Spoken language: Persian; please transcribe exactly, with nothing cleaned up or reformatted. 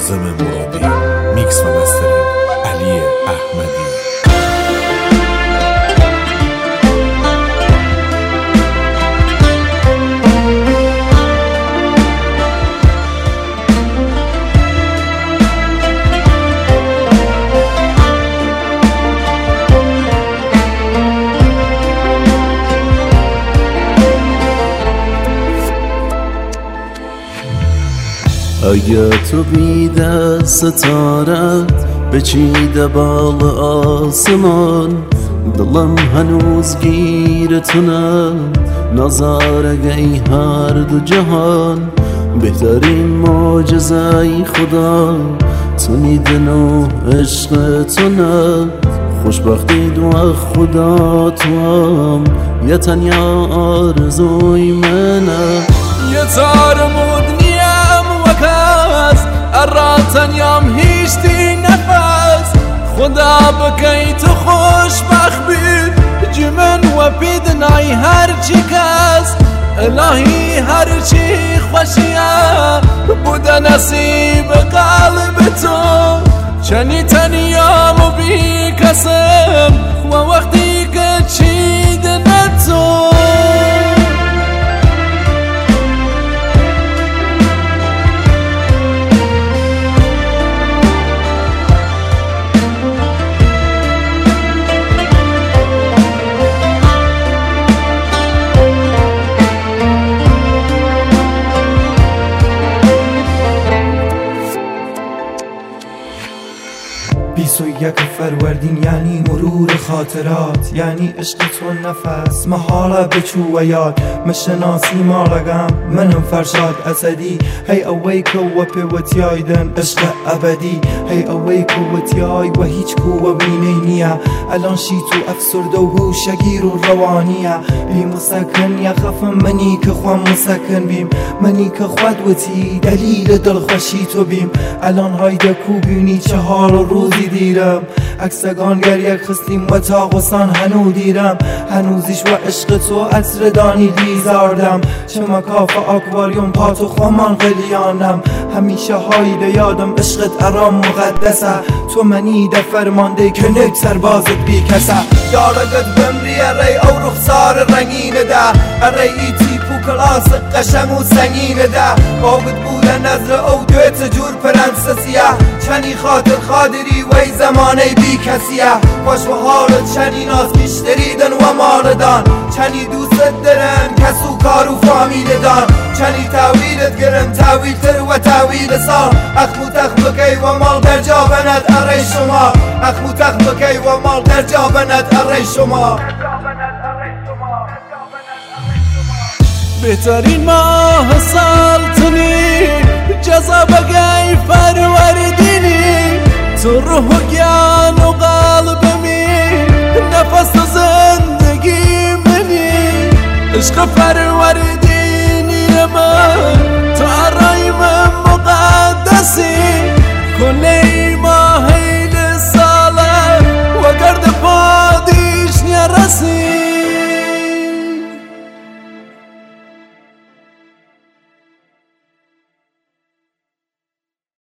کاظم مرادی. میکس و مسترینگ علی احمدی. اگه تو بیده ستارت بچیده بال آسمان، دلم هنوز گیرتونه نظاره ای هر دو جهان. بهترین معجزه خدا تو میدن و عشق تو نه. خوشبختی دو خدا تو هم یه تنیا آرزوی منه. یه تار مدنیم وکاس اراتن یام هیشتی نفس. خدا بکی تو خوشبخت بید جمن و بیدنای هر چی کس. الهی هر چی خوشیه بوده نصیب قلب تو. چنی تنیام و بی کسم و وقتی که چیدن تو. بیست و یک فروردین یعنی مرور خاطرات، یعنی عشق تو نفس محاله بچو و یاد. مشناسی مالگم منم فرشاد اسدی. هی اوی که و پیوتیایدن عشق ابدی. هی اوی که و تیای و هیچ کو و بینی نیه. الان شی تو افسرده و هوشگیر و روانیه. بی مسکن یا خفم منی که خوام مسکن بیم. منی که خود و تی دلیل دلخوشی تو بیم. الان هایده کو بینی چه حال و روزی دیرم. اکسگان گر یک خستیم و تاغستان هنو دیرم. هنوزیش و عشق تو عطر دانی لیزاردم. چه مکاف آکواریوم پاتو خوامان قلیانم. همیشه هایده یادم عشقت ارام مقدسه. تو منی ده فرمانده که نک سربازت بی کسه. دارگت بمری اری او رخصار رنگینه ده. اری ای تیپو کلاس قشنگ و سنگینه ده. باقت بوده نظر او دویت جور پرنسسیه. چنی خاطر خادری وی زمانه بی کسیه. خوش و حالت چنی ناز کشتریدن و مالدان. چنی دوست درن کسو کارو فامیلدان. چنی تاویلت گرن تاویل تر و تاویل سال. اخمو تخم بکی و مال در جا بند اره شما. اخمو تخم بکی و مال در جا بند اره شما. بهترین ماه سال تونی جذاب گی فروردینی. تو روح و گیان و قلب می